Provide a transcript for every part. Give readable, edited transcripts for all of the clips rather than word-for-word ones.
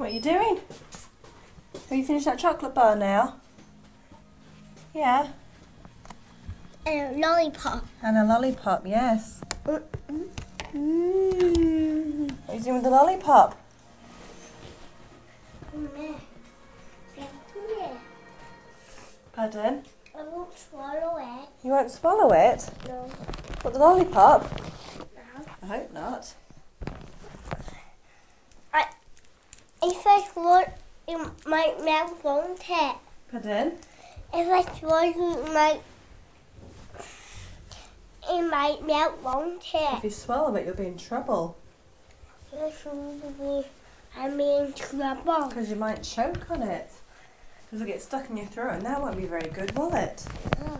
What are you doing? Have you finished that chocolate bar now? Yeah. And a lollipop. And a lollipop, yes. What are you doing with the lollipop? Pardon? I won't swallow it. You won't swallow it? No. What, the lollipop? No. I hope not. If I swallow it, my mouth won't it? Pardon? If I swallow it might melt, won't If it? you swallow it, you'll be in trouble. I'm in trouble. Because you might choke on it. Because it'll get stuck in your throat and that won't be very good, will it? Oh.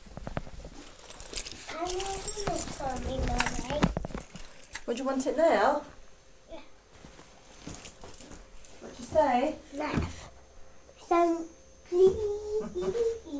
I want this for me, Mummy. Would you want it now? Yeah. What'd you say? Nice. So, please.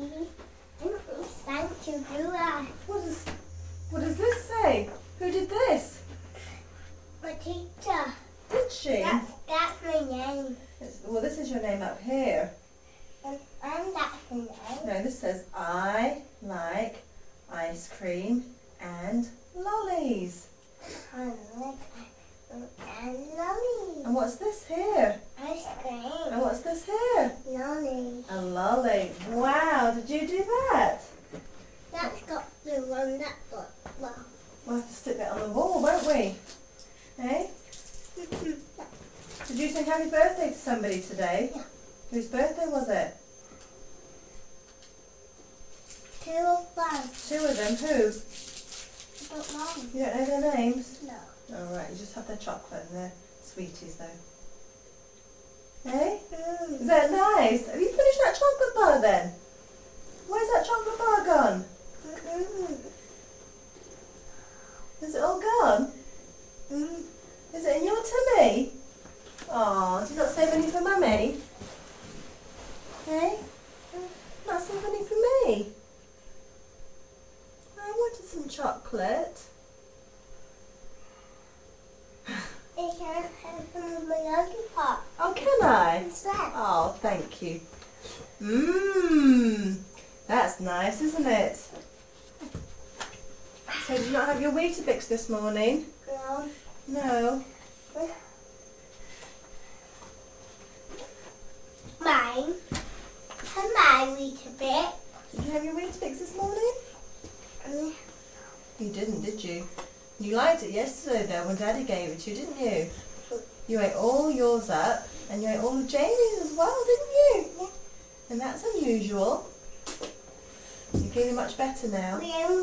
Thank you, Julia. What does this say? Who did this? My teacher. Did she? That's my name. Well, this is your name up here. And that's my name. No, this says, I like ice cream and lollies. I like and lolly. And what's this here? Ice cream. And what's this here? Lolly. A lolly. Wow, did you do that? That's got the one that got well. We'll have to stick that on the wall, won't we? Eh? Did you sing happy birthday to somebody today? Yeah. Whose birthday was it? 2 of them. 2 of them. Who? I don't know. You don't know their names? No. Alright, you just have their chocolate and their sweeties though. Eh? Is Mm. that nice? Have you finished that chocolate bar then? Where's that chocolate bar gone? Is it all gone? Is it in your tummy? Oh, did you not save any for Mummy? Hey? Not save any for me? I wanted some chocolate. I can't have some of my lollipop. Oh, can I? What's that? Oh, thank you. Mmm, that's nice, isn't it? So did you not have your Weetabix this morning? No. No. Mine. And mine eat a bit. Did you have your Weetabix this morning? You didn't, did you? You liked it yesterday though when Daddy gave it to you, didn't you? You ate all yours up and you ate all of Jamie's as well, didn't you? Yeah. And that's unusual. You're feeling much better now.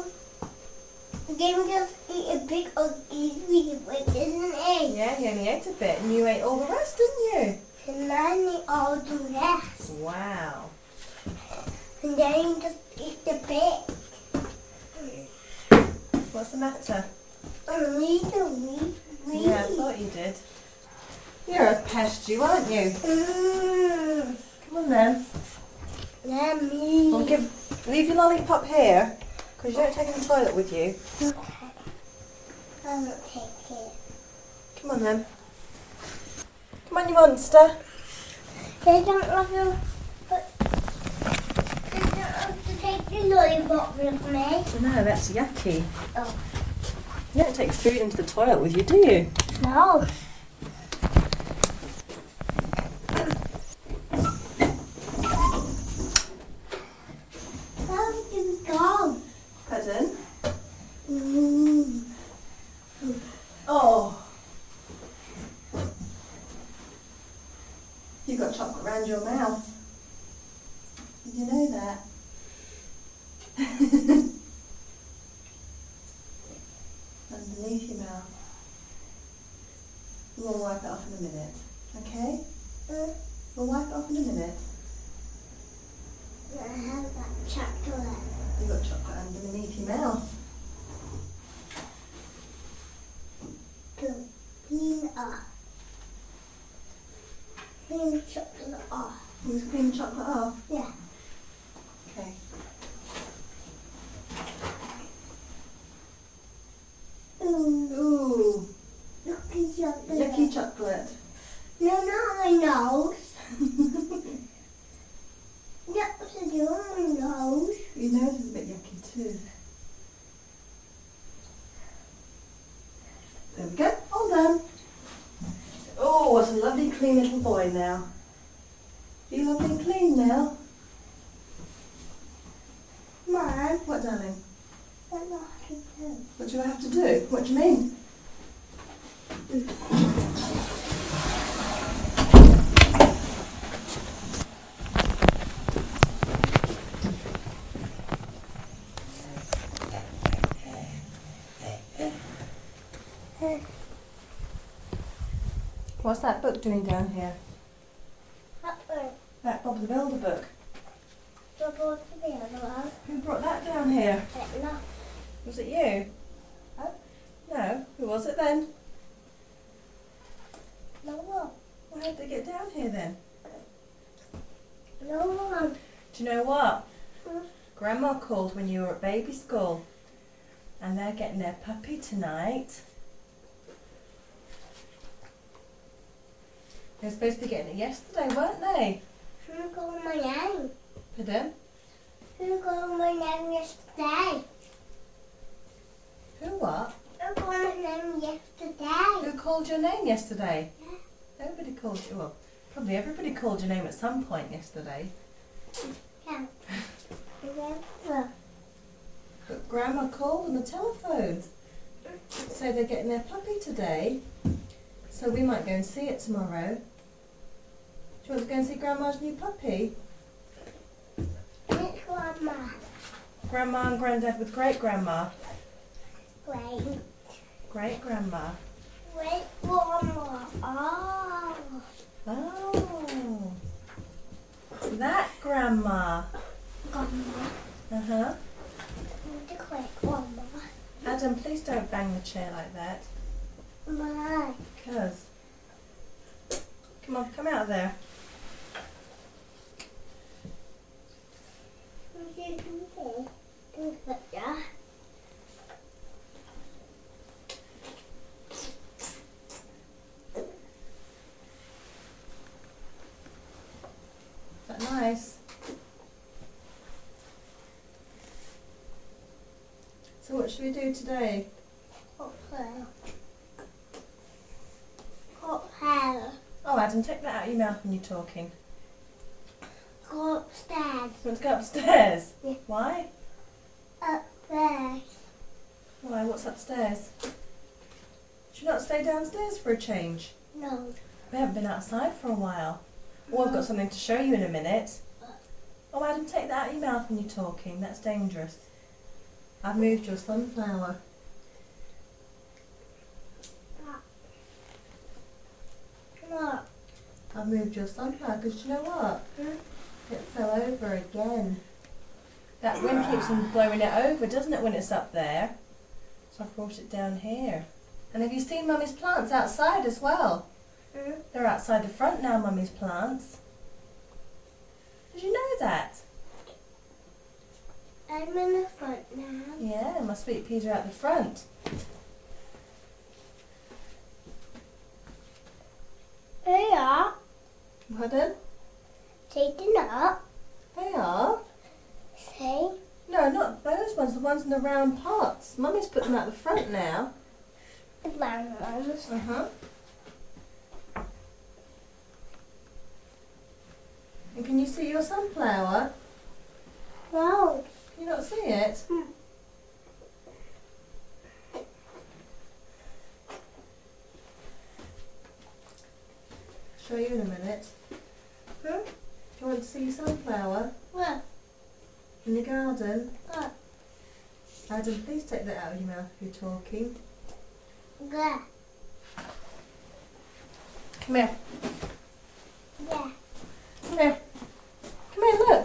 Then just eat a bit of easy with, didn't he? Yeah, you only ate a bit and you ate all the rest, didn't you? And then he all the rest. Wow. And then he just eat the bit. What's the matter? And we. Yeah, I thought you did. You're a pest, you aren't you? Come on then. Let me. Well, leave your lollipop here, because you don't take it in the toilet with you. Okay. I will take it. Come on then. Come on, you monster. They don't have to. They don't have to take the lollipop with me. No, that's yucky. Oh. You don't take food into the toilet with you, do you? No. How did you go? Pardon? Oh. You got chocolate around your mouth. Did you know that? Underneath your mouth. We'll wipe it off in a minute. Okay? We'll wipe it off in a minute. I have that chocolate. You got chocolate underneath your mouth. To clean off. Clean chocolate off. You just clean the chocolate off. Yeah. Okay. Ooh. Yucky chocolate. Yucky chocolate. No, not my nose. That's a do on my nose. Your nose is a bit yucky too. There we go, all done. Oh, what a lovely clean little boy now. You lovely and clean now? Mom, What, darling? what do I have to do? What do I have to do? What do you mean? What's that book doing down here? That Bob the Builder book. Who brought that down here? Was it you? No. Who was it then? No one. Why did they get down here then? No one. Do you know what? Hmm? Grandma called when you were at baby school. And they're getting their puppy tonight. They were supposed to be getting it yesterday, weren't they? Who called my name? Pardon? Who called my name yesterday? Who what? Who called my name yesterday? Who called your name yesterday? Yeah. Nobody called you. Well, probably everybody called your name at some point yesterday. Yeah. Remember. But Grandma called on the telephone. So they're getting their puppy today. So we might go and see it tomorrow. Do you want to go and see Grandma's new puppy? It's Grandma. Grandma and Granddad with great-grandma. Great. Great-grandma. Great Grandma. Oh. Oh. That Grandma. Grandma. Uh-huh. The great Grandma. Adam, please don't bang the chair like that. My. Because. Come on, come out of there. Is that nice? So what should we do today? Oh, Adam, take that out of your mouth when you're talking. Go upstairs. You want to go upstairs? Yeah. Why? Upstairs. Why? What's upstairs? Should you not stay downstairs for a change? No. We haven't been outside for a while. Oh, I've got something to show you in a minute. Oh, Adam, take that out of your mouth when you're talking. That's dangerous. I've moved your sunflower. What? I've moved your sunflower because you know what? It fell over again. That wind keeps on blowing it over, doesn't it, when it's up there? So I brought it down here. And have you seen Mummy's plants outside as well? They're outside the front now, Mummy's plants. Did you know that? I'm in the front now. Yeah, my sweet peas are out the front. They are. Pardon? Taken up. They are. See? No, not those ones, the ones in the round pots. Mummy's put them out the front now. The brown ones. Uh-huh. And can you see your sunflower? No. Can you not see it? Show you in a minute. Do you want to see your sunflower What? in the garden? What? Adam, please take that out of your mouth if you're talking. Yeah. Come here. Yeah. Come here. Come here, look.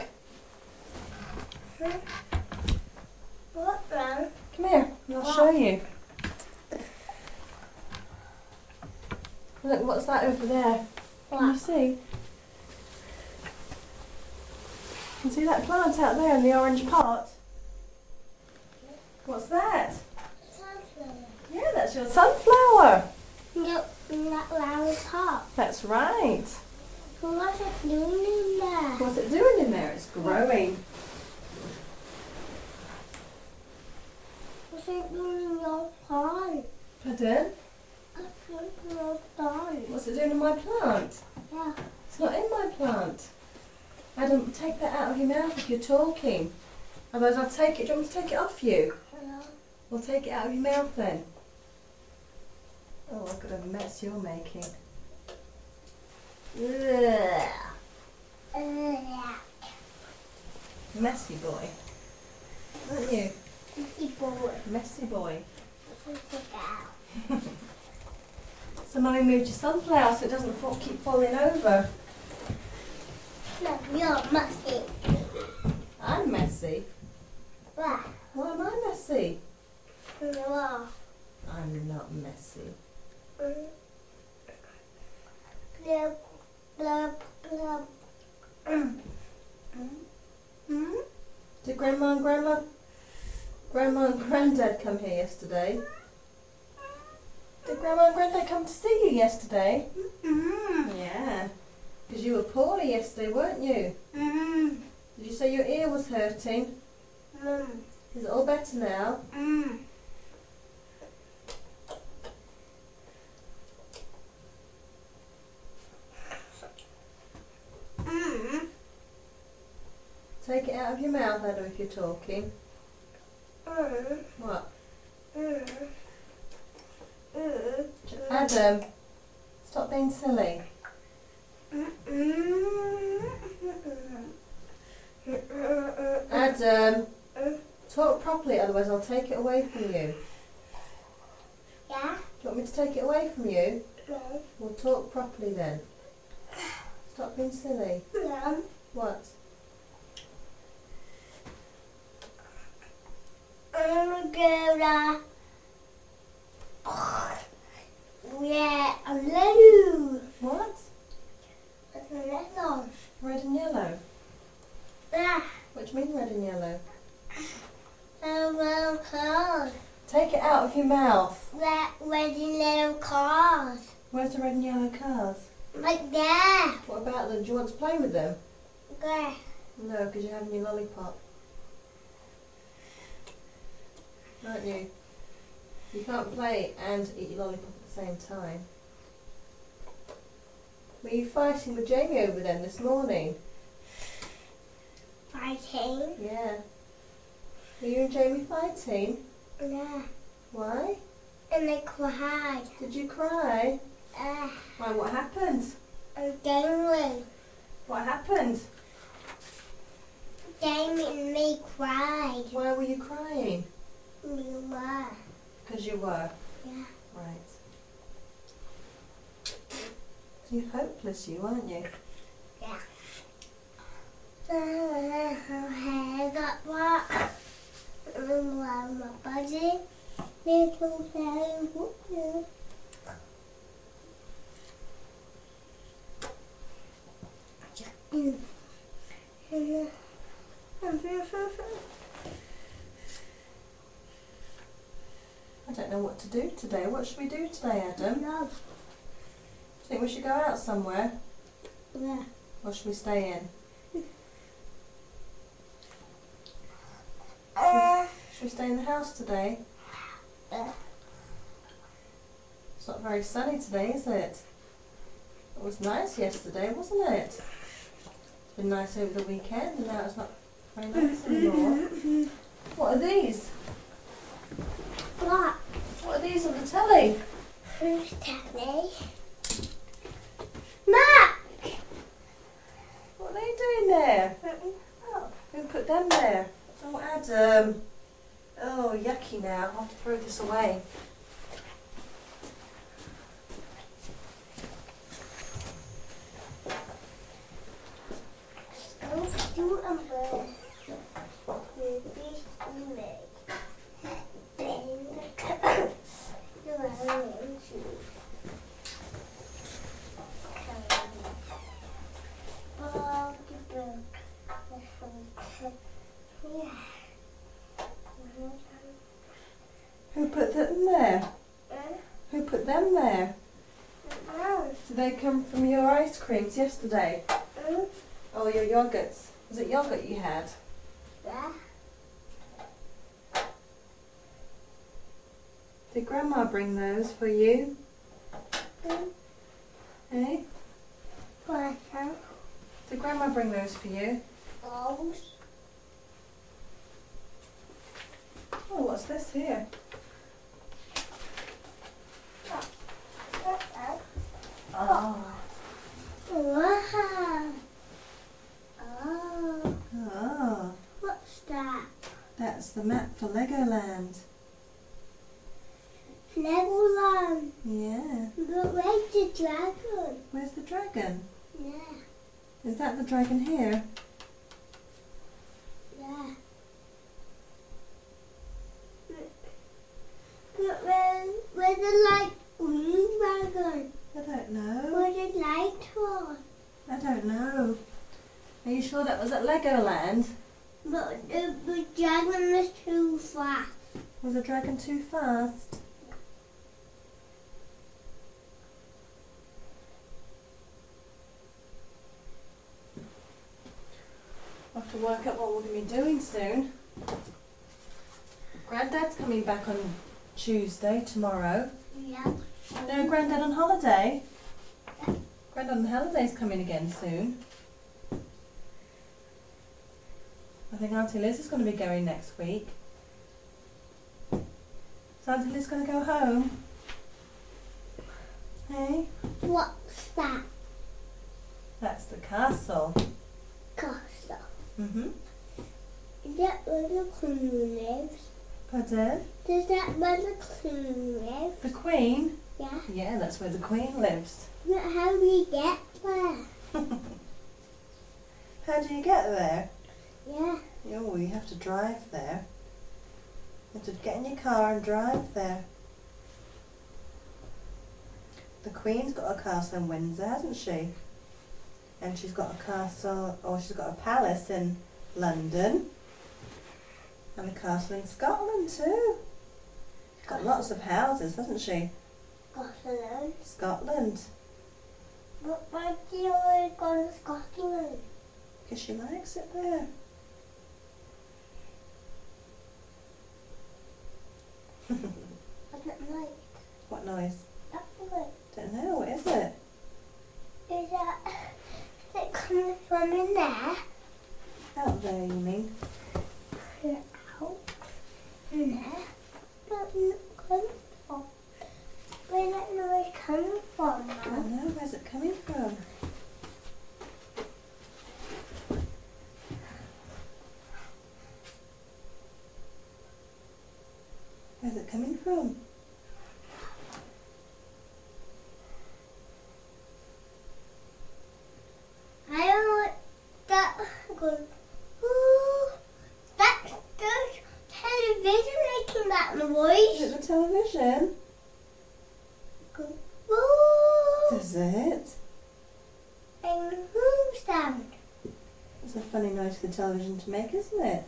What brown? Come here, and I'll show you. Look, what's that over there? Can you What? see? Can you see that plant out there in the orange pot? What's that? Sunflower. Yeah, that's your sunflower. That lollipop. That's right. So what's it doing in there? What's it doing in there? It's growing. What's it doing in your pond? Pardon? What's it in your pond? What's it doing in my plant? Yeah. It's not in my plant. Adam, take that out of your mouth if you're talking. Otherwise I'll take it. Do you want me to take it off you? Yeah. We'll take it out of your mouth then. Oh, look at a mess you're making. Ugh. Messy boy. Aren't you? Messy boy. Messy boy. Take out. So Mummy moved your sunflower so it doesn't keep falling over. No, you're messy. I'm messy. Wow. Why am I messy? Wow. I'm not messy. Blub, blub, blub. Did Grandma and Granddad come here yesterday? Did Grandma and Granddad come to see you yesterday? Yeah. Because you were poorly yesterday, weren't you? Did you say your ear was hurting? Is it all better now? Take it out of your mouth, Adam, if you're talking. What? Adam, stop being silly. Adam, talk properly, otherwise I'll take it away from you. Yeah? Do you want me to take it away from you? No. Well, talk properly then. Stop being silly. No. What? Gonna. Yeah, a little. What? What's a little? Red and yellow. Yeah. What do you mean red and yellow? A little cars. Take it out of your mouth. That red and little cars. Where's the red and yellow cars? Like that. What about them? Do you want to play with them? There. No, because you're having your lollipop. Aren't you? You can't play and eat your lollipop at the same time. Were you fighting with Jamie over them this morning? Fighting. Yeah. Were you and Jamie fighting? Yeah. Why? And I cried. Did you cry? Why, what happened? I'm angry. What happened? Jamie and me cried. Why were you crying? You were. Because you were. Yeah. Right. You're hopeless, you, aren't you? Yeah. I got what? My body. Little fairy. I don't know what to do today. What should we do today, Adam? Do you think we should go out somewhere? Yeah. Or should we stay in? Should we stay in the house today? It's not very sunny today, is it? It was nice yesterday, wasn't it? It's been nice over the weekend and now it's not very nice anymore. What are these? What? What are these on the telly? Who's telly? Mac! What are they doing there? Oh, who put them there? Oh, Adam. Oh, yucky now. I'll have to throw this away. Do umbrella. Baby, you make. Who put them there? Who put them there? Did they come from your ice creams yesterday? Oh, your yogurts. Was it yogurt you had? Yeah. Did Grandma bring those for you? Hey? Did Grandma bring those for you? Oh, what's this here? Oh. Wow. Oh. Oh. What's that? That's the map for Legoland. Legoland. Yeah. But where's the dragon? Where's the dragon? Yeah. Is that the dragon here? Yeah. But where's the light green dragon? I don't know. Where's the light one? I don't know. Are you sure that was at Legoland? But the dragon is too fast. Was the dragon too fast? I'll have to work out what we're going to be doing soon. Granddad's coming back on Tuesday, tomorrow. Yeah. No, Granddad on holiday. Granddad on holiday's coming again soon. I think Auntie Liz is going to be going next week. Is Auntie Liz going to go home? Hey? What's that? That's the castle. Castle. Mm-hmm. Is that where the queen lives? Pardon? Is that where the queen lives? The Queen? Yeah. Yeah, that's where the Queen lives. But how do we get there? How do you get there? Yeah. Oh, you have to drive there. You have to get in your car and drive there. The Queen's got a castle in Windsor, hasn't she? And she's got a castle, or she's got a palace in London. And a castle in Scotland too. She's got lots of houses, hasn't she? Scotland. Scotland. But why do you always go to Scotland? Because she likes it there. What's that noise? What noise? That noise. Don't know, what is it? Is it coming from in there? Out there, you mean? Out in there? But not coming from. Where's that noise coming from, I Mum? don't know, where's it coming from? Where's it coming from? I don't know what that goes. Ooh, that's the television making that Is noise. it the television? Goes, ooh, Does it? and who sound? It's a funny noise for the television to make, isn't it?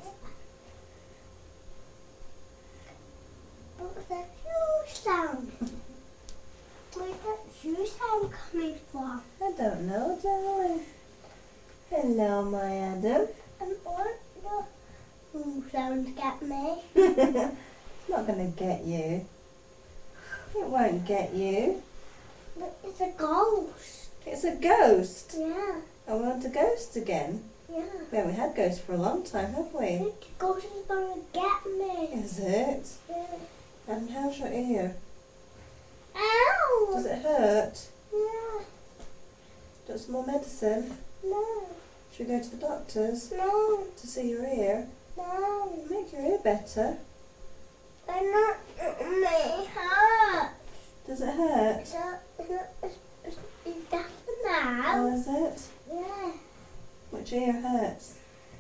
What's that shoe sound? Where's that shoe sound coming from? I don't know, darling. Hello, my Adam. And what the who sounds get me? It's not going to get you. It won't get you. But it's a ghost. It's a ghost. Yeah, Oh, we want a ghost again. yeah. We haven't had ghosts for a long time, have I we? think the ghost is gonna get me. Is it? Yeah. And how's your ear? Ow! Does it hurt? Yeah. Do you want some more medicine? No. Should we go to the doctors No. to see your ear? No. Make your ear better. I'm not my heart. Does it hurt? It's better Oh, now. is it? Yeah. Which ear hurts?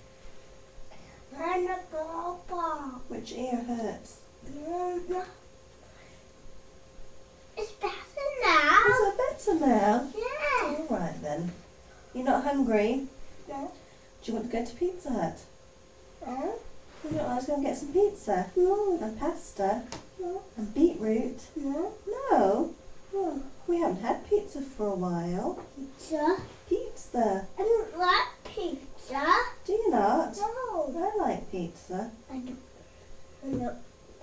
I'm a baba. Which ear hurts? Yeah. It's better Is now. it better now? Yeah. All right then. You're not hungry? No. Do you want to go to Pizza Hut? No. You don't want to go and get some pizza? No. And pasta? No. And beetroot? No. No. No. Oh, we haven't had pizza for a while. Pizza? Pizza. I don't like pizza. Do you not? No. I like pizza. I don't. I'm not.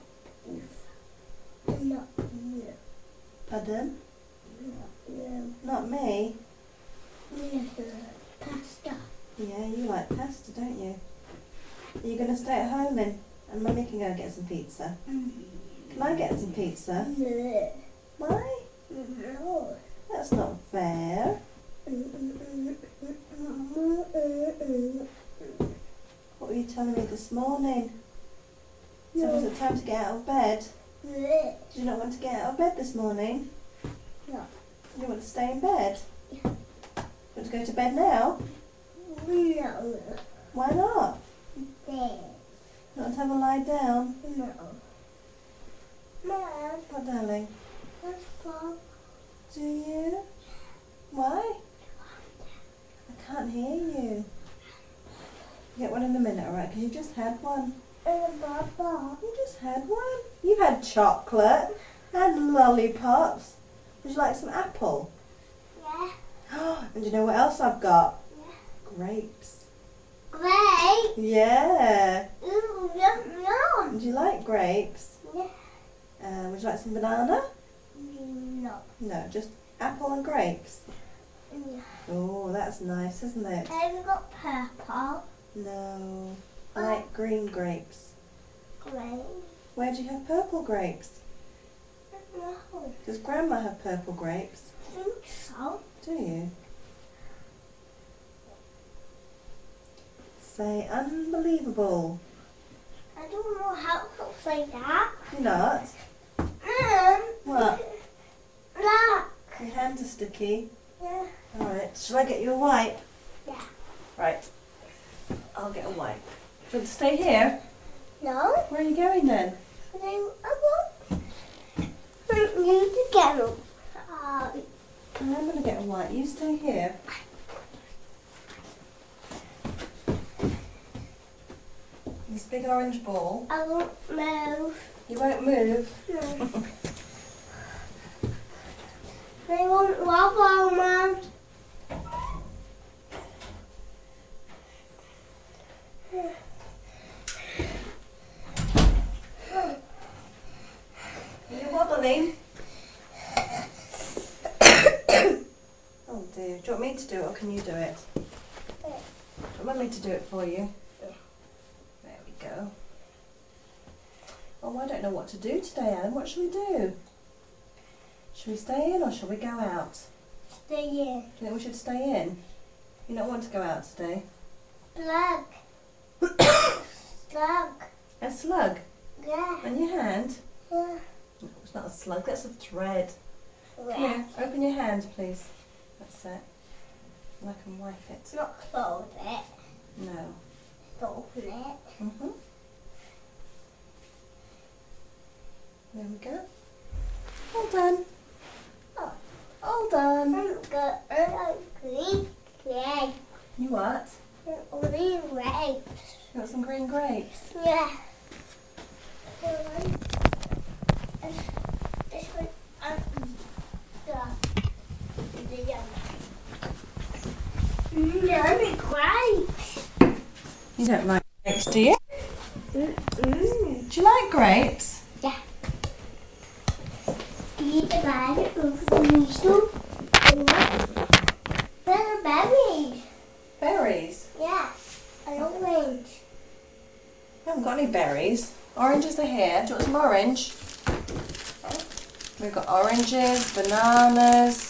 I'm not. No. Pardon? No. Not me. Pasta. Yeah, you like pasta, don't you? Are you going to stay at home then? And Mummy can go get some pizza. Can I get some pizza? No. Why? No. That's not fair. What were you telling me this morning? So was it time to get out of bed? No. Did you not want to get out of bed this morning? No. You want to stay in bed? Yeah. Want to go to bed now? No. Why not? No. Not to have a lie down? No. Mom, What, darling? let's go. Do you? Why? I can't hear you. Get one in a minute, alright? Because you just had one. Baba. You just had one. You've had chocolate and lollipops. Would you like some apple? Yeah. And do you know what else I've got? Yeah. Grapes. Great. Yeah. Ooh, yum, yum. Do you like grapes? Yeah. Would you like some banana? No. No, just apple and grapes. Yeah. Oh, that's nice, isn't it? I've got purple. No. I like green grapes. Great. Where do you have purple grapes? No. Does Grandma have purple grapes? I think so. Do you? Say unbelievable. I don't know how to say that. You're not? What? Look. Your hands are sticky. Yeah. Alright, shall I get you a wipe? Yeah. Right. I'll get a wipe. Do you want to stay here? No. Where are you going then? I want you to get them. I'm going to get a wipe. You stay here. This big orange ball. I won't move. You won't move. No. I won't wobble, Mum. Are you wobbling? Oh dear. Do you want me to do it or can you do it? Do you want me to do it for you? There we go. Oh, I don't know what to do today, Alan. What shall we do? Shall we stay in or shall we go out? Stay in. Do you think we should stay in? You don't want to go out today? Slug. Slug. A slug Yeah. on your hand? Yeah. No, it's not a slug, that's a thread. Come Yeah. here, open your hand please. That's it. And I can wipe it. Not close it. No. Open it. There we go. All done. Oh. All done. I like green grapes. You what? Green grapes. You got some green grapes? Yeah. This one, yummy grapes. You don't like grapes, do you? Mm-mm. Do you like grapes? Yeah. Eat the bag of the middle. Where are the berries? Berries? Yeah. An orange. I haven't got any berries. Oranges are here. Do you want some orange? We've got oranges, bananas,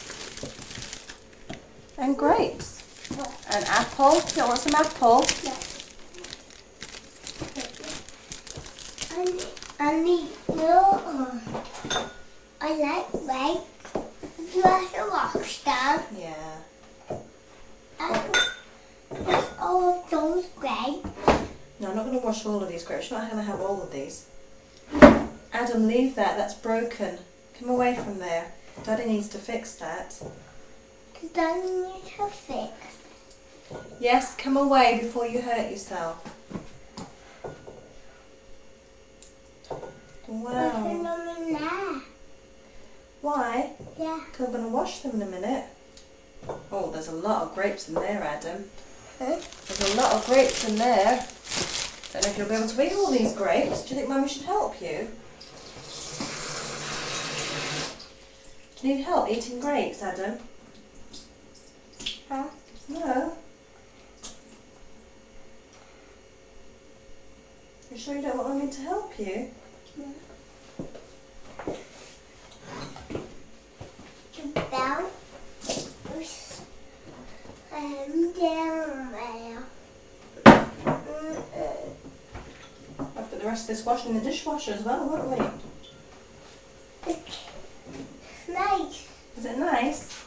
and grapes. An apple. Do you want some apple? Yeah. I need more. I like grapes. You have to wash them. Yeah. That's all of those grapes. No, I'm not going to wash all of these grapes. You're not going to have all of these. Adam, leave that. That's broken. Come away from there. Daddy needs to fix that. Then you need to fix. Yes, come away before you hurt yourself. Put Wow. them in there. Why? Yeah. I'm going to wash them in a minute. Oh, there's a lot of grapes in there, Adam. Huh? There's a lot of grapes in there. Don't know if you'll be able to eat all these grapes. Do you think Mummy should help you? Do you need help eating grapes, Adam? Huh? No. You sure you don't want Mummy to help you? No. Jump down. Down there. I've put the rest of this washing in the dishwasher as well, won't we? It's nice. Is it nice?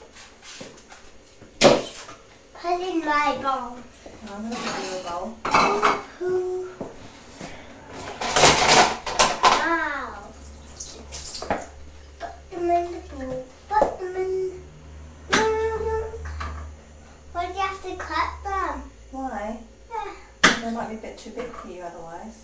Put in my bowl. I'm going to give you a bowl. Wow. Put them in the bowl. Put them in. Why do you have to cut them? Why? Yeah. They might be a bit too big for you otherwise.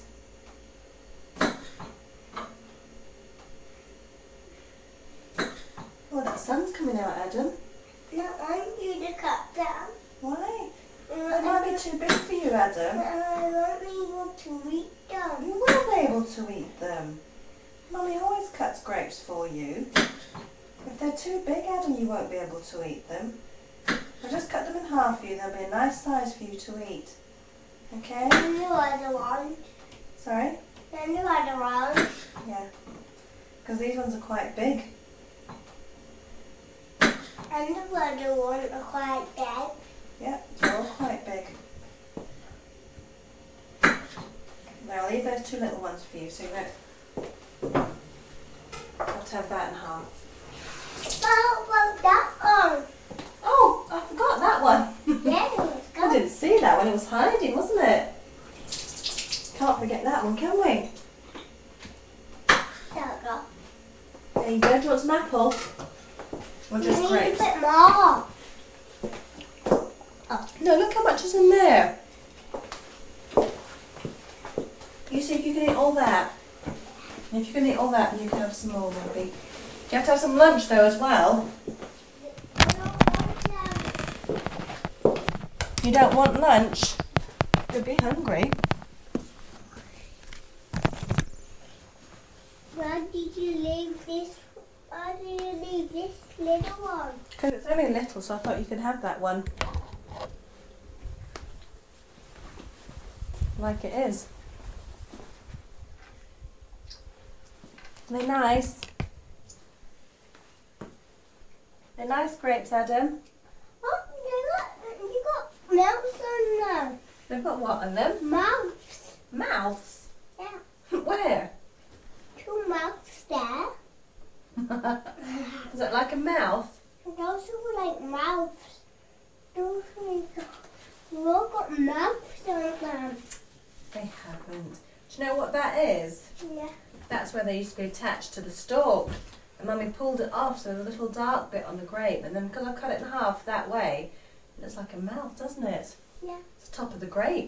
Oh, that sun's coming out, Adam. No, I want you to cut them. Why? They might be too big for you, Adam. I won't be able to eat them. You will be able to eat them. Mummy always cuts grapes for you. If they're too big, Adam, you won't be able to eat them. I'll just cut them in half for you. They'll be a nice size for you to eat. Okay? And the other one. Sorry? And the other one. Yeah. Because these ones are quite big. And the other one are quite big. Yeah, they're all quite big. There, I'll leave those two little ones for you, so you won't have to have that in half. How about that one? Oh, I forgot that one. Yeah, it was I good. didn't see that one. It was hiding, wasn't it? Can't forget that one, can we? There we go. There you go. Do you want some apple? Or just We need grapes? a bit more. No, look how much is in there. You see if you can eat all that. And if you can eat all that, then you can have some more maybe. You have to have some lunch though as well. I don't want them. You don't want lunch? You'll be hungry. Why did you leave this? Why did you leave this little one? Because it's only little, so I thought you could have that one. Like it is. Are they nice? They're nice grapes, Adam. Oh, you got mouths on them. They've got what on them? Mouths. Mouths. Yeah. Where? 2 mouths there. Is it like a mouth? And those are like mouths. Those are like, you all got mouths on them. They haven't. Do you know what that is? Yeah. That's where they used to be attached to the stalk. And Mummy pulled it off, so there's a little dark bit on the grape. And then because I cut it in half that way, it looks like a mouth, doesn't it? Yeah. It's the top of the grape.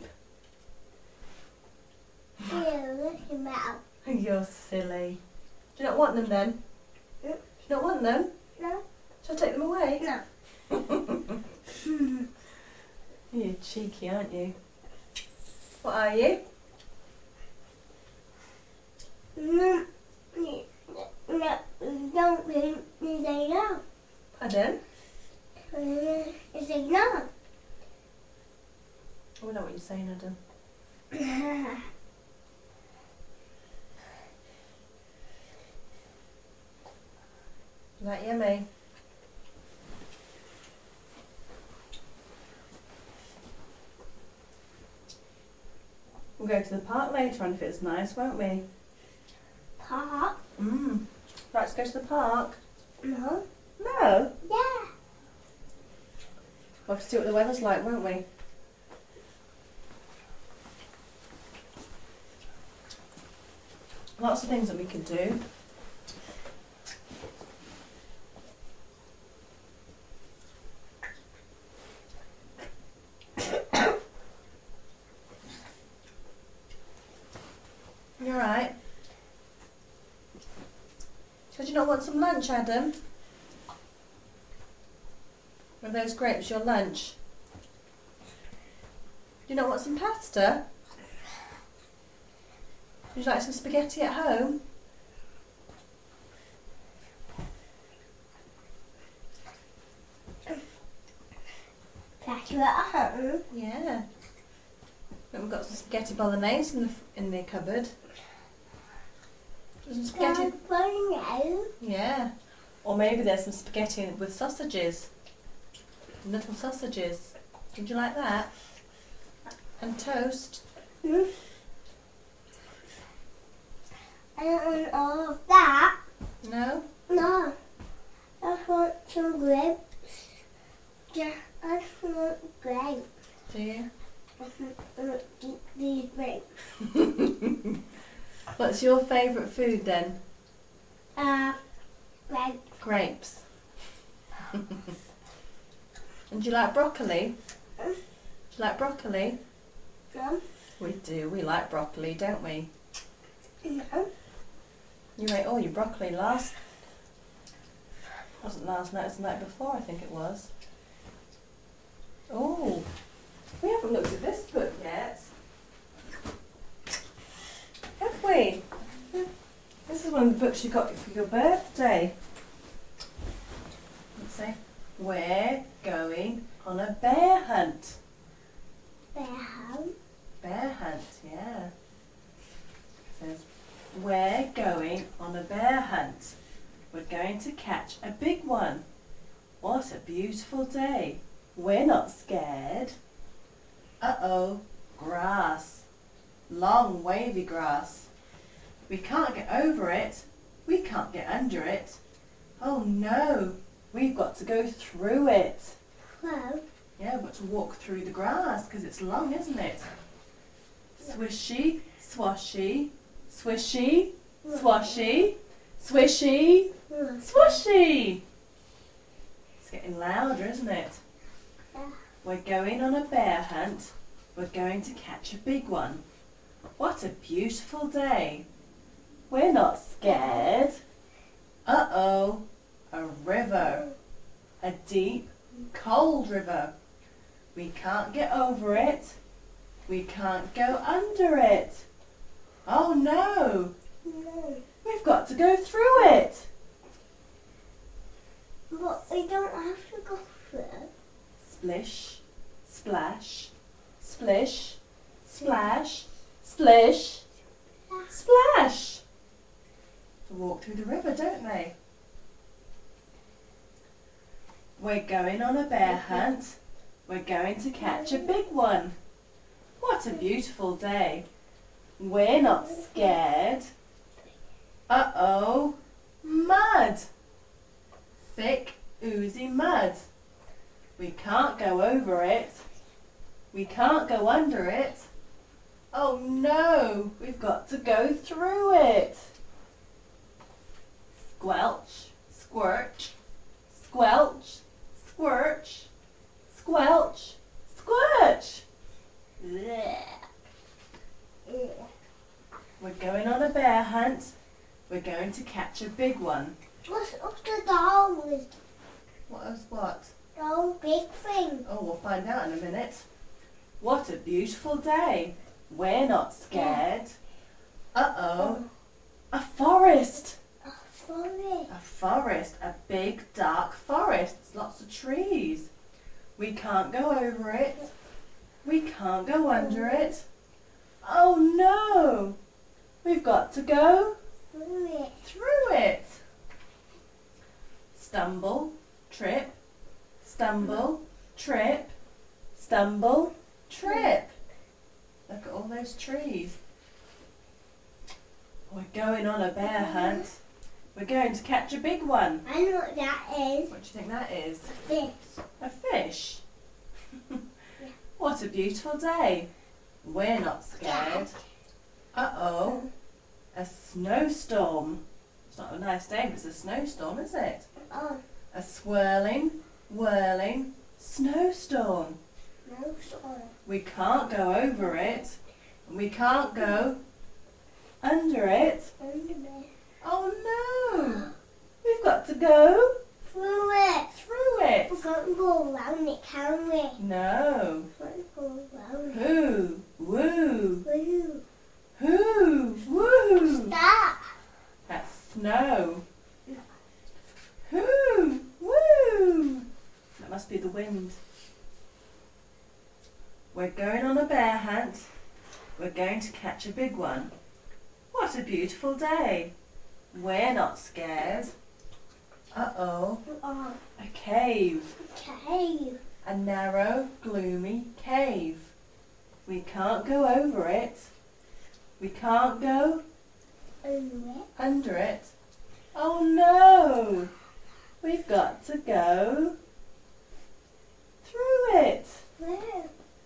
Ew, look at mouth. You're silly. Do you not want them then? Yeah. Do you not want them? No. Shall I take them away? No. You're cheeky, aren't you? What are you? No. No. Don't say no. Pardon? Say no. I don't know what you're saying, Adam. Is that yummy? We'll go to the park later on if it's nice, won't we? Pop? Right, let's go to the park. No. No? Yeah. We'll have to see what the weather's like, won't we? Lots of things that we could do. You alright? So do you not want some lunch, Adam? Are those grapes your lunch? Do you not want some pasta? Would you like some spaghetti at home? Pasta at home. Yeah. And we've got some spaghetti bolognese in the cupboard. Some spaghetti. Bolognese. Yeah. Or maybe there's some spaghetti with sausages. Little sausages. Would you like that? And toast. Mm. I don't want all of that. No? No. I just want some grapes. Yeah, I just want grapes. Do you? I want to eat these grapes. What's your favourite food then? Grapes. Grapes. And do you like broccoli? Do you like broccoli? No. We do. We like broccoli, don't we? No. You ate all your broccoli wasn't last night, it was the night before, I think it was. Oh, we haven't looked at this book yet. Have we? This is one of the books you got for your birthday. Let's say, we're going on a bear hunt. Bear hunt. Bear hunt, yeah. It says, we're going on a bear hunt. We're going to catch a big one. What a beautiful day. We're not scared. Uh-oh, grass. Long wavy grass. We can't get over it. We can't get under it. Oh no, we've got to go through it. Well. Yeah, we've got to walk through the grass because it's long, isn't it? Swishy, swashy, swishy, swashy, swishy, swashy. It's getting louder, isn't it? Yeah. We're going on a bear hunt. We're going to catch a big one. What a beautiful day. We're not scared. Uh-oh, a river. A deep, cold river. We can't get over it. We can't go under it. Oh no, No. we've got to go through it. But we don't have to go through. Splish, splash, splish, splash, splish, splash. To walk through the river, don't they? We're going on a bear hunt. We're going to catch a big one. What a beautiful day. We're not scared. Uh-oh, mud. Thick, oozy mud. We can't go over it. We can't go under it. Oh no, we've got to go through it. Squelch, squirch, squelch, squirch, squelch, squirch. Blech. We're going on a bear hunt. We're going to catch a big one. What's up the dog with? What else what? Dog big thing. Oh, we'll find out in a minute. What a beautiful day. We're not scared. Uh-oh. A forest. A forest. A forest. A big dark forest. Lots of trees. We can't go over it. We can't go under it. Oh no! We've got to go Through it. through it. Stumble, trip, stumble, trip, stumble, trip. Look at all those trees. We're going on a bear hunt. We're going to catch a big one. I know what that is. What do you think that is? Fish. A fish. What a beautiful day. We're not scared. Uh-oh. A snowstorm. It's not a nice day, but it's a snowstorm, is it? Oh, A swirling, whirling snowstorm. no storm. We can't go over it. And we can't go under it. Under it. Oh no! We've got to go Through it. through it? We can't go around it, can we? No. We can't go around it. Who? Woo. Woo. Who? Woo. Stop. That's snow. Who? Woo. That must be the wind. We're going on a bear hunt. We're going to catch a big one. What a beautiful day. We're not scared. Uh-oh. Oh, A cave. cave. A narrow, gloomy cave. We can't go over it. We can't go under it. Oh no! We've got to go through it. Where?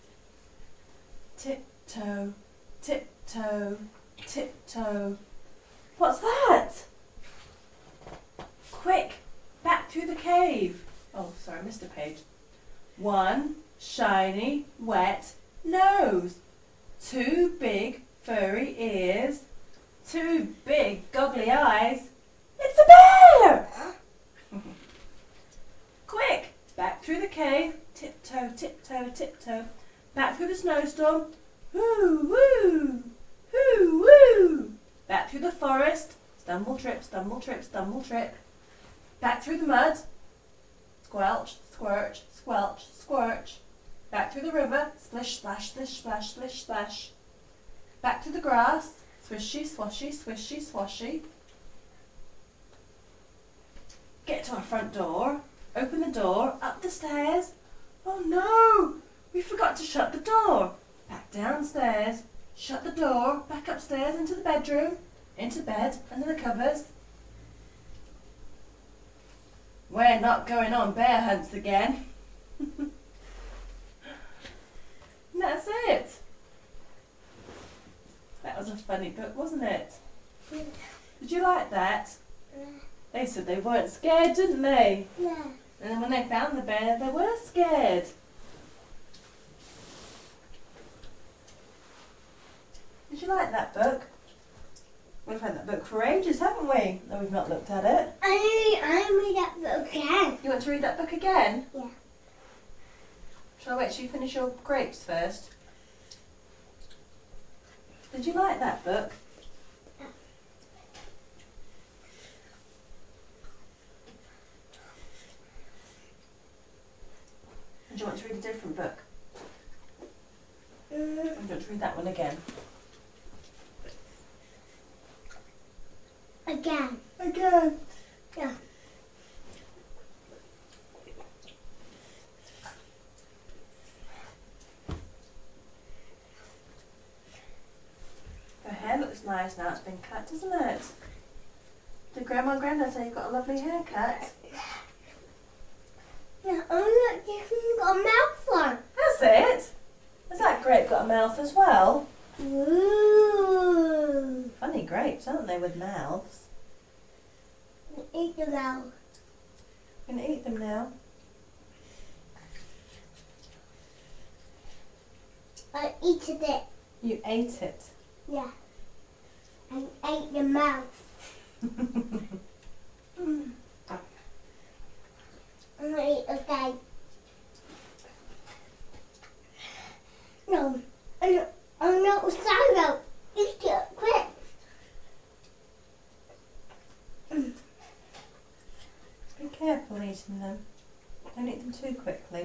Tiptoe, tiptoe, tiptoe. What's that? Quick, back through the cave. Oh, sorry, I missed a page. 1 shiny, wet nose. 2 big, furry ears. 2 big, goggly eyes. It's a bear! Quick, back through the cave. Tiptoe, tiptoe, tiptoe. Back through the snowstorm. Woo, woo, woo, woo. Back through the forest. Stumble, trip, stumble, trip, stumble, trip. Back through the mud. Squelch, squirch, squelch, squirch. Back through the river. Splish, splash, splish, splash, splish, splash. Back through the grass. Swishy, swashy, swishy, swashy. Get to our front door. Open the door. Up the stairs. Oh no! We forgot to shut the door. Back downstairs. Shut the door. Back upstairs into the bedroom. Into bed. Under the covers. We're not going on bear hunts again. And that's it. That was a funny book, wasn't it? Did you like that? They said they weren't scared, didn't they? Yeah. And then when they found the bear, they were scared. Did you like that book? We've had that book for ages, haven't we? Though we've not looked at it. I read that book again. You want to read that book again? Yeah. Shall I wait till you finish your grapes first? Did you like that book? Yeah. Or do you want to read a different book? Or Mm, do you want to read that one again? again. Again. Yeah. Your hair looks nice now it's been cut, doesn't it? Did Grandma and Grandad say you've got a lovely haircut? Yeah. Oh look, you got a mouth That's it. Has that grape got a mouth as well? one. Ooh. Funny grapes, aren't they, with mouths? Eat the mouth. Gonna eat them now. I eat it. You ate it. Yeah. I ate the mouth. I'm gonna eat again. No. I'm not sorry. Eat it quick. Be careful eating them. Don't eat them too quickly.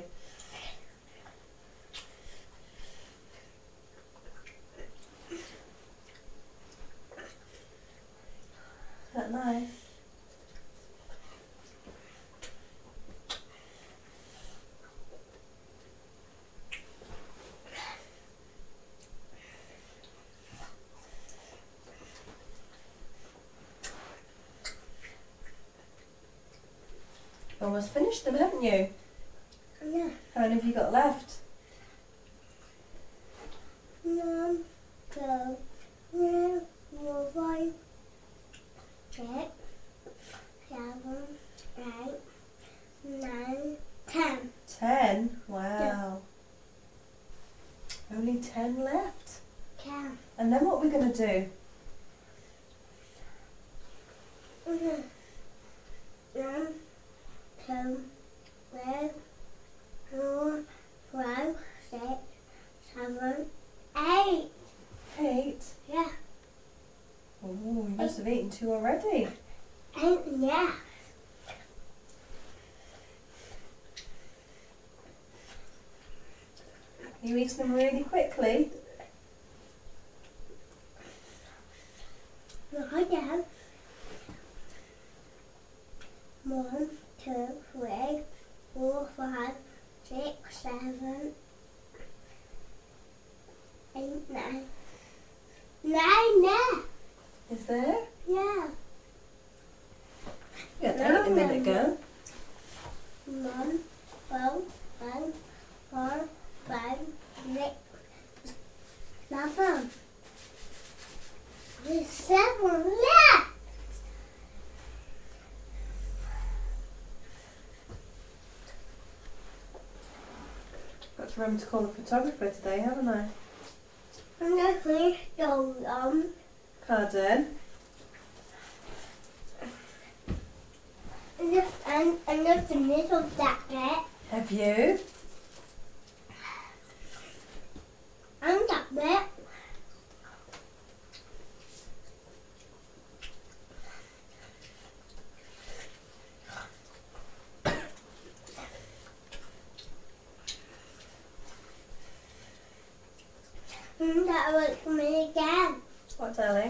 Is that nice? Almost finished them, haven't you? Yeah. How many have you got left? 1, 2, 3, 4, 5, 6, 7, 8, 9, 10. 10? Wow. Only 10 left. 10. And then what are we going to do? 1, 2, 3, 4, 5, 6, 7, 8. 8? Yeah. Oh, you must have eaten 2 already. 8, yeah. You eat them really quickly. Look again. 1, 2, 3, 4, 5, 6, 7, 8, 9. 9 there. Is there? Yeah. You got 8 a minute ago. 1, 12, 1, 4, 5, 6, 7. There's 7 left. Got to remember to call the photographer today, haven't I? I'm going to go Pardon? I'm just the middle of that bit. Have you? And that bit. And that was for me again. What, darling?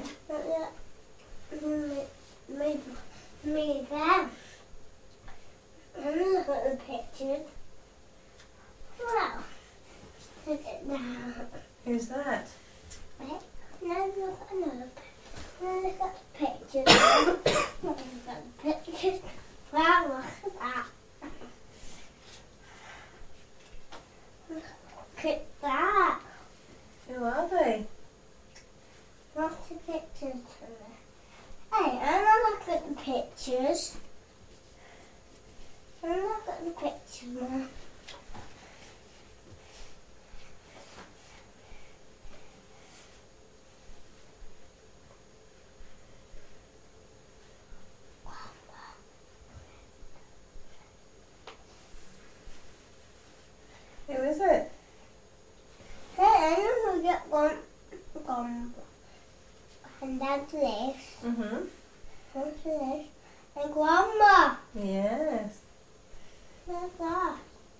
Me again. And look at the pictures. Wow. Look at that. Who's that? Now look at another picture. Now look at the pictures. Look at the pictures. Wow, look at that. Look at that. Who are they? Lots of pictures. Hey, and I look at the pictures. And look at the pictures now. Who is it? Hey, I'm gonna get one gum. And that's this. Mm-hmm. That's this. And Grandma. Yes. That's that.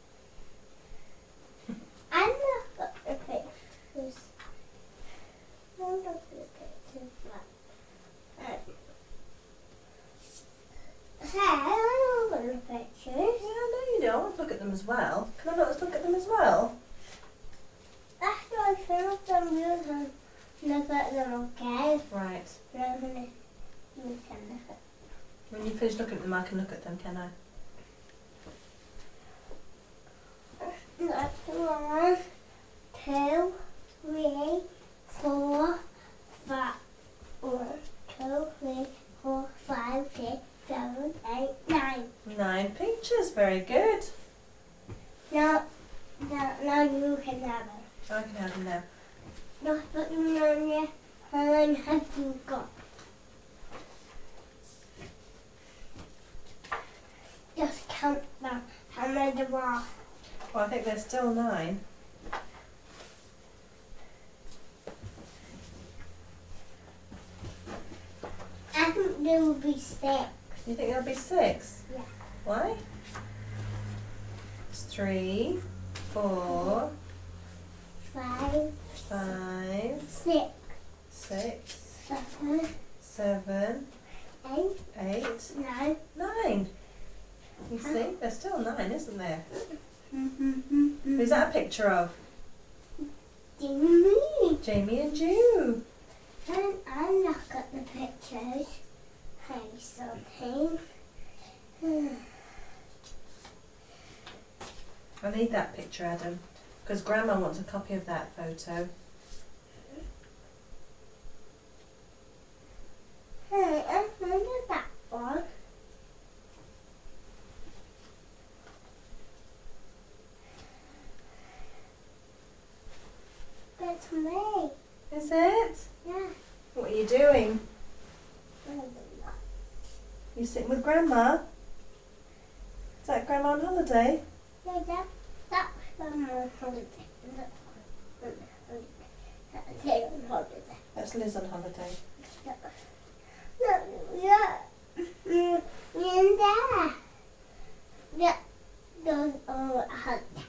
And look at the pictures. Look at the pictures. Hey, I don't look at the pictures. Yeah, I know you do. I want to look at them as well. Can I not look at them as well? After I finish them, you can look at them, okay? Right. And then you can look at When you finish looking at them, I can look at them, can I? That's 1, 2, 3, 4, 5. 1, 2, 3, 4, 5, 6, 7, 8, 9. 9 pictures. Very good. Now you can have it. I can have them now. Just put them on there and then have you got. Just count them. How many there are. Well, I think there's still 9. I think there will be 6. You think there'll be 6? Yeah. Why? It's 3, 4, 5, 5, 6, 6, 7, 7, 8, 8, 9. 9. You see, there's still 9, isn't there? Mm-hmm. Who's that a picture of? Jamie. Jamie and Jew. And I look at the pictures. Hey, something. I need that picture, Adam, because Grandma wants a copy of that photo. Hey, I found that one. That's me. Is it? Yeah. What are you doing? You sitting with Grandma? Is that Grandma on holiday? No, that's Grandma on holiday. That's Liz on holiday. That's Liz on holiday. Look, me and Dad. Yeah, those are holiday.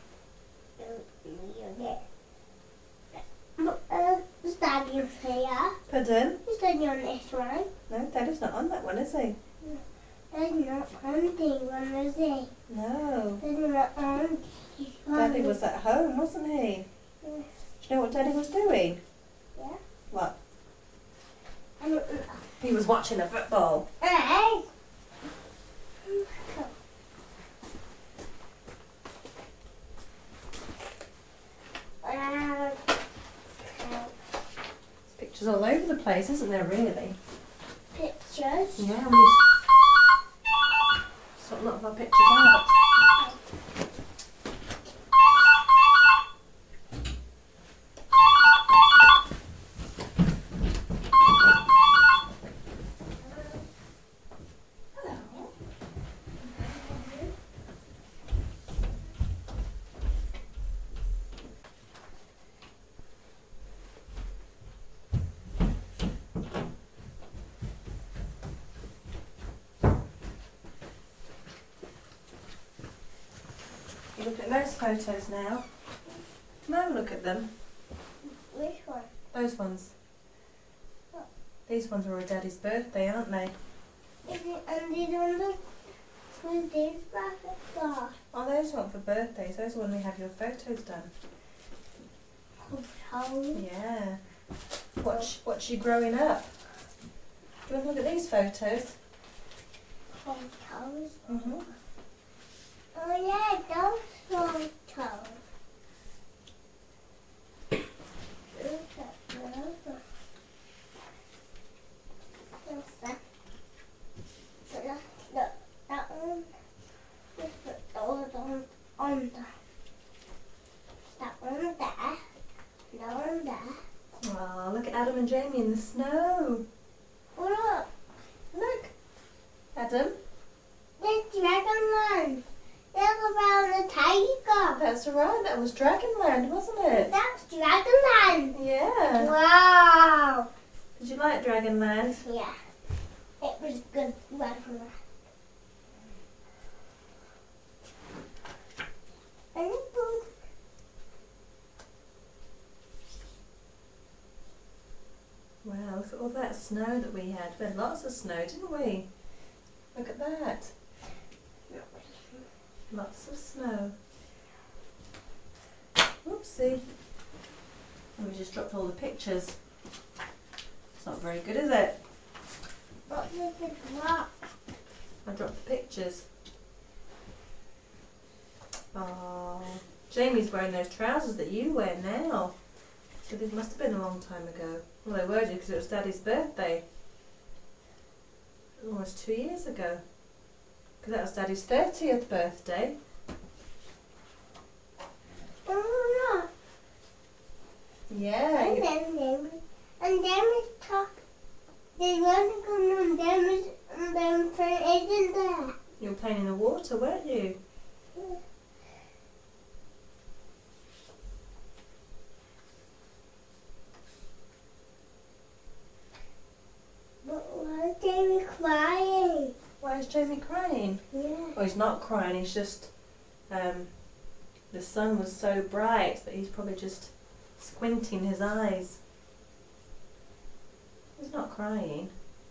Is Daddy here? Pardon? Is Daddy on this one? No, Daddy's not on that one, is he? Daddy's not on this one, is he? No. Daddy's not on this one. Daddy was at home, wasn't he? Yeah. Do you know what Daddy was doing? Yeah. What? I don't know. He was watching the football. Hey! Pictures all over the place, isn't there, really? Pictures. Yeah, we sort a lot of our pictures out. Look at those photos now. Can I have a look at them? Which one? Those ones. What? These ones were a Daddy's birthday, aren't they? And these ones are with these brackets are. Oh, those aren't for birthdays. Those are when we have your photos done. Photos. Yeah. Watch you growing up. Do you want to look at these photos? Photos. Mm-hmm. Oh yeah, those photos. That one. Just put those on the. That one there. That one there. Oh, look at Adam and Jamie in the snow. Look, Look. Adam. there's Dragonland. Look around the tiger. That's right. That was Dragonland, wasn't it? That's Dragonland. Yeah. Wow. Did you like Dragonland? Yeah. It was good weather. And it was Wow, look at all that snow that we had. We had lots of snow, didn't we? Look at that. Lots of snow. Oopsie. And we just dropped all the pictures. It's not very good, is it? what was it what? I dropped the pictures. Oh, Jamie's wearing those trousers that you wear now. So this must have been a long time ago. Well, they were because it was Daddy's birthday. Almost 2 years ago. Because that was Daddy's 30th birthday. Oh no. Yeah. And then we talk. There's one going and then isn't there? You were playing in the water, weren't you? But why is Jamie crying? Why is Jamie crying? Yeah. Oh, he's not crying, he's just, the sun was so bright that he's probably just squinting his eyes. He's not crying.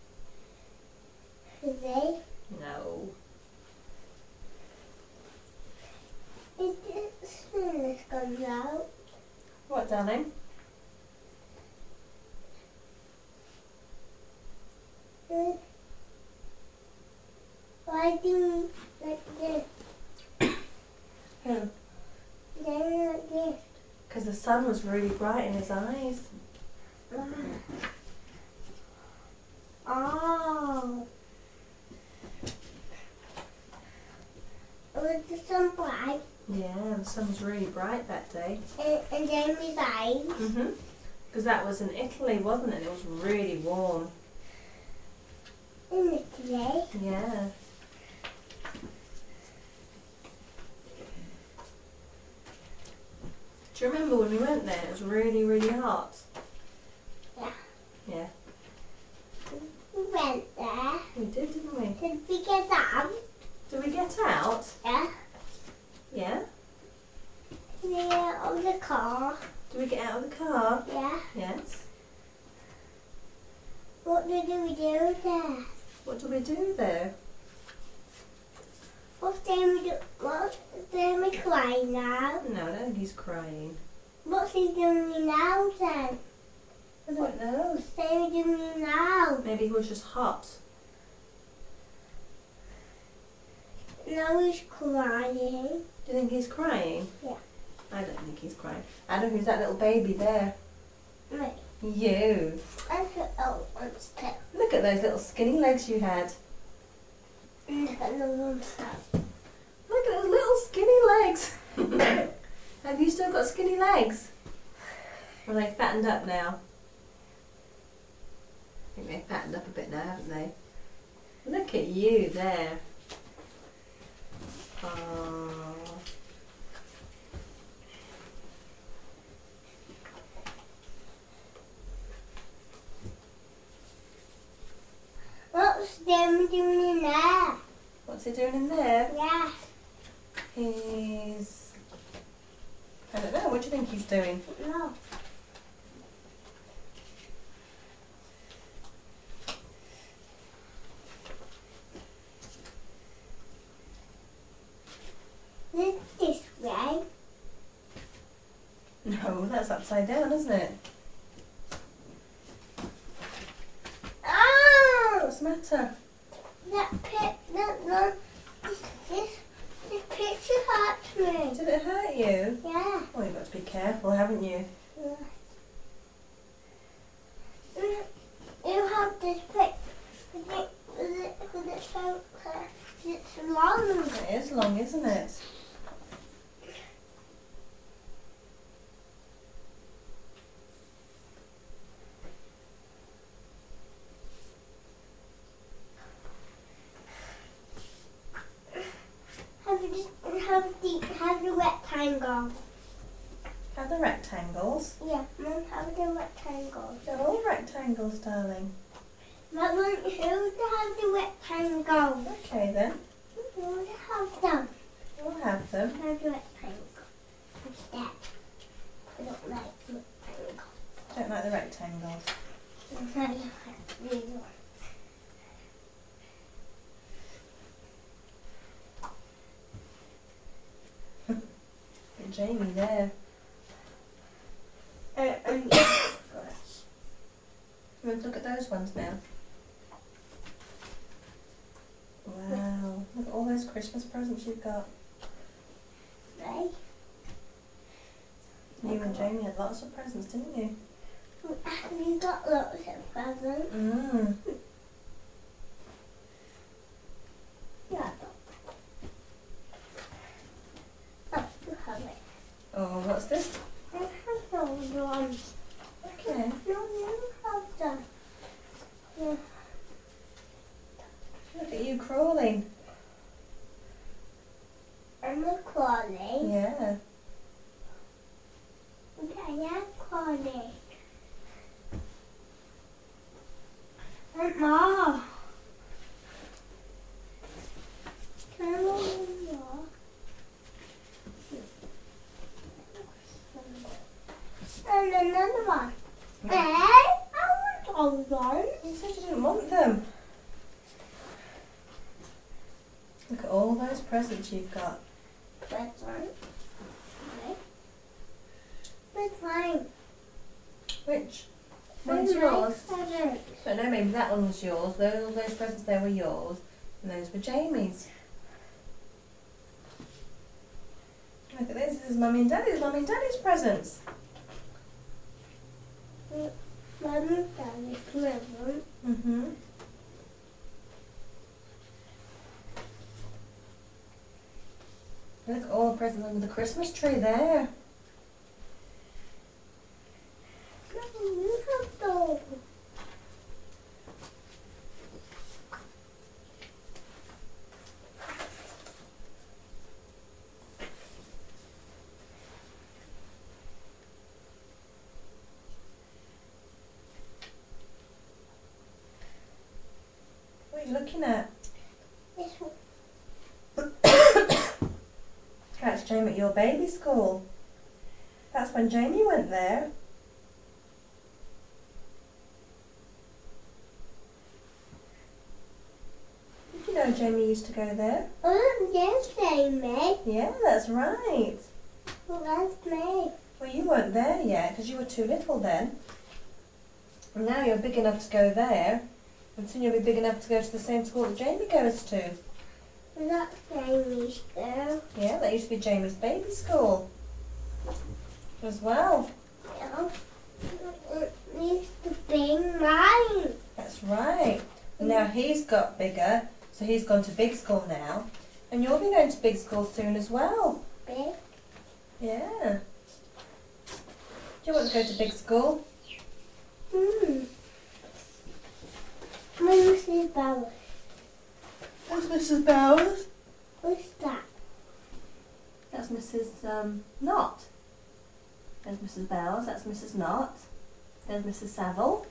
Is they? No. Is it soon this comes out? What, darling? Why do you like this? Who? Then like this. Because the sun was really bright in his eyes. Oh. Was the sun bright? Yeah, the sun was really bright that day. And Jamie's eyes? Mhm. Because that was in Italy, wasn't it? It was really warm. In it today? Yeah. Do you remember when we went there? It was really, really hot. Yeah. Yeah. We went there. We did, didn't we? Did we get out? Did we get out? Yeah. Yeah. We get out of the car. Did we get out of the car? Yeah. Yes. What did we do there? What did we do there? What's Jamie crying now? No, I don't think he's crying. What's he doing now then? I don't know. What's Jamie doing now? Maybe he was just hot. Now he's crying. Do you think he's crying? Yeah. I don't think he's crying. Adam, who's that little baby there? Me. You. I put out one step. Look at those little skinny legs you had. Look at the one step. Look at those little skinny legs. Have you still got skinny legs? Or are they fattened up now? I think they've fattened up a bit now, haven't they? Look at you there. Aww. What's Jamie doing in there? What's he doing in there? Yeah. He's... I don't know, what do you think he's doing? No. This way. No, that's upside down, isn't it? Oh! What's the matter? This picture hurts me. Did it hurt you? Yeah. Oh, you've got to be careful, haven't you? You have this picture. It's long. It is long, isn't it? Have the rectangle. Have the rectangles. Yeah, Mum, have the rectangle. They're all rectangles, darling. Mum, who to have the rectangle? Okay then, You want to have them. we'll have them. Have the rectangle. Instead. I don't like the rectangle. Don't like the rectangles. I like these ones. Get Jamie there. And You want to look at those ones now? Wow, look at all those Christmas presents you've got. right? You and Jamie had lots of presents, didn't you? We got lots of presents. Mmm. Yeah. Oh, you have it. Oh, what's this? I have those ones. Okay. No, you have them. Yeah. Look at you crawling. I'm a crawling. Yeah. I am crawling. And Mom. Can I move more? And another one. Hey, I want those ones. You said you didn't want them. Look at all those presents you've got. Which one? Okay. Which one? Which? One's Those yours. presents. But no, maybe that one was yours. Those presents there were yours. And those were Jamie's. Look at this. This is Mummy and Daddy's. Mummy and Daddy's presents. Mum and Daddy's present. Mm-hmm. Look at all the presents under the Christmas tree there. Mum, you have those. looking at? This one. That's Jamie at your baby school. That's when Jamie went there. Did you know Jamie used to go there? Oh, yes, Jamie. Yeah, that's right. Well, that's me. Well, you weren't there yet because you were too little then. And now you're big enough to go there, and soon you'll be big enough to go to the same school that Jamie goes to. Well, that's Jamie's girl. Yeah, that used to be Jamie's baby school as well. Yeah. It used to be mine. That's right. And now he's got bigger, so he's gone to big school now. And you'll be going to big school soon as well. Big. Yeah. Do you want to go to big school? Mrs. Bowers. That's Mrs. Bowers. What's that? That's Mrs. Knott. There's Mrs. Bowers. That's Mrs. Knott. There's Mrs. Saville.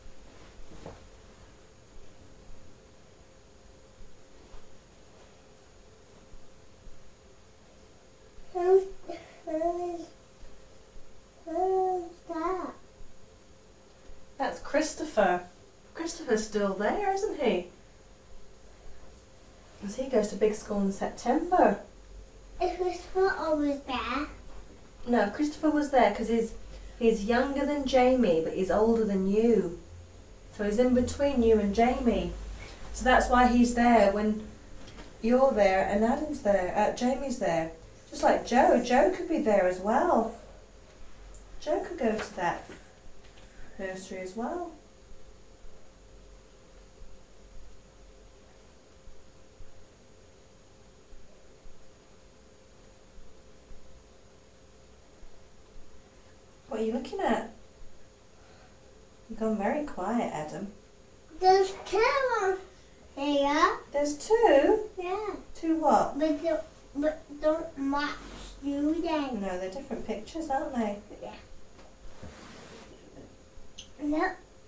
Who's that? That's Christopher. Christopher's still there, isn't he? Because he goes to big school in September. Is Christopher always there? No, Christopher was there because he's younger than Jamie, but he's older than you. So he's in between you and Jamie. So that's why he's there when you're there and Adam's there, Jamie's there. Just like Joe. Joe could be there as well. Joe could go to that nursery as well. What are you looking at? You've gone very quiet, Adam. There's two on here. There's two? Yeah. Two what? But don't match, do they? No, they're different pictures, aren't they? Yeah. No.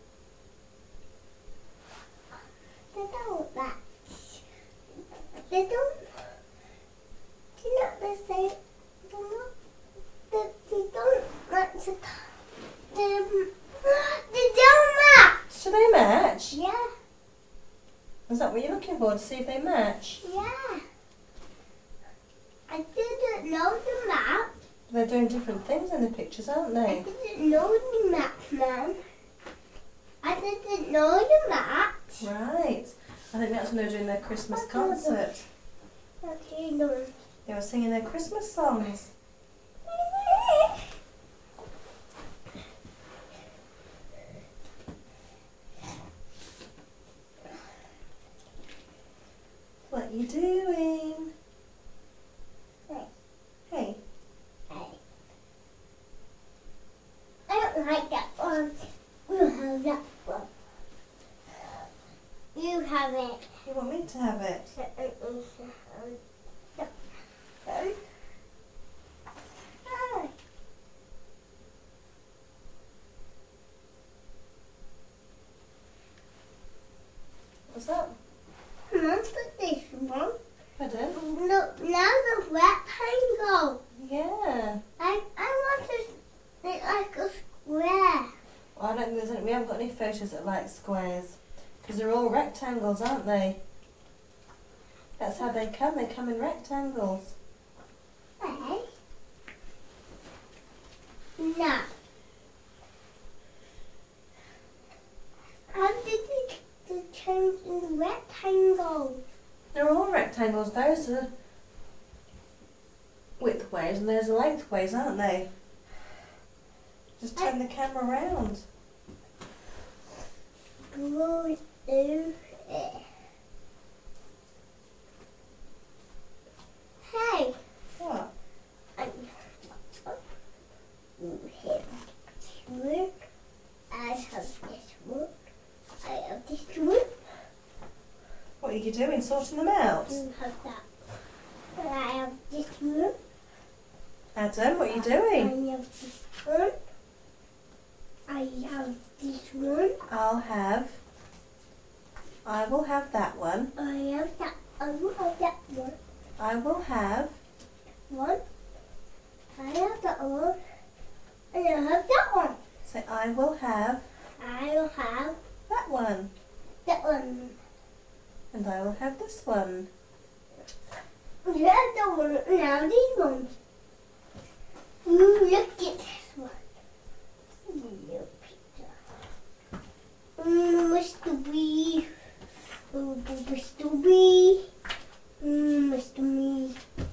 They don't match. They don't. They're not the same. They're not. They don't match. They don't match. Do they match? Yeah. Is that what you're looking for, to see if they match? Yeah. I didn't know the match. They're doing different things in the pictures, aren't I they? didn't know the match, Mum. I didn't know the match. Right. I think that's when they're doing their Christmas concert. What are you doing? They were singing their Christmas songs. What you doing? Hey. Hey. I don't like that one. You have that one. You have it. You want me to have it? What's that? Mum, put this one. Pardon? Look, now the rectangle. Yeah. I want to make like a square. Well, I don't think there's any, we haven't got any photos that are like squares. Because they're all rectangles, aren't they? That's how they come in rectangles. Hey. No. How did they change in the rectangle? They're all rectangles. Those are widthways and those are lengthways, aren't they? Just turn the camera around. Go through it. Hey. What? You have this one. I have this one. I have this one. What are you doing? Sorting them out? You have that. And I have this one. Adam, what are you doing? I have this one. I have this one. I'll have I will have that one. I have that. I will have that one. I will have. One. I have that one. And I have that one. Say, I will have I will have that one. that one. And I will have this one. You have the one. Now these ones. Ooh, look at this one. Little pizza. Mr. B. Oh, Mr. B. Mr. Me.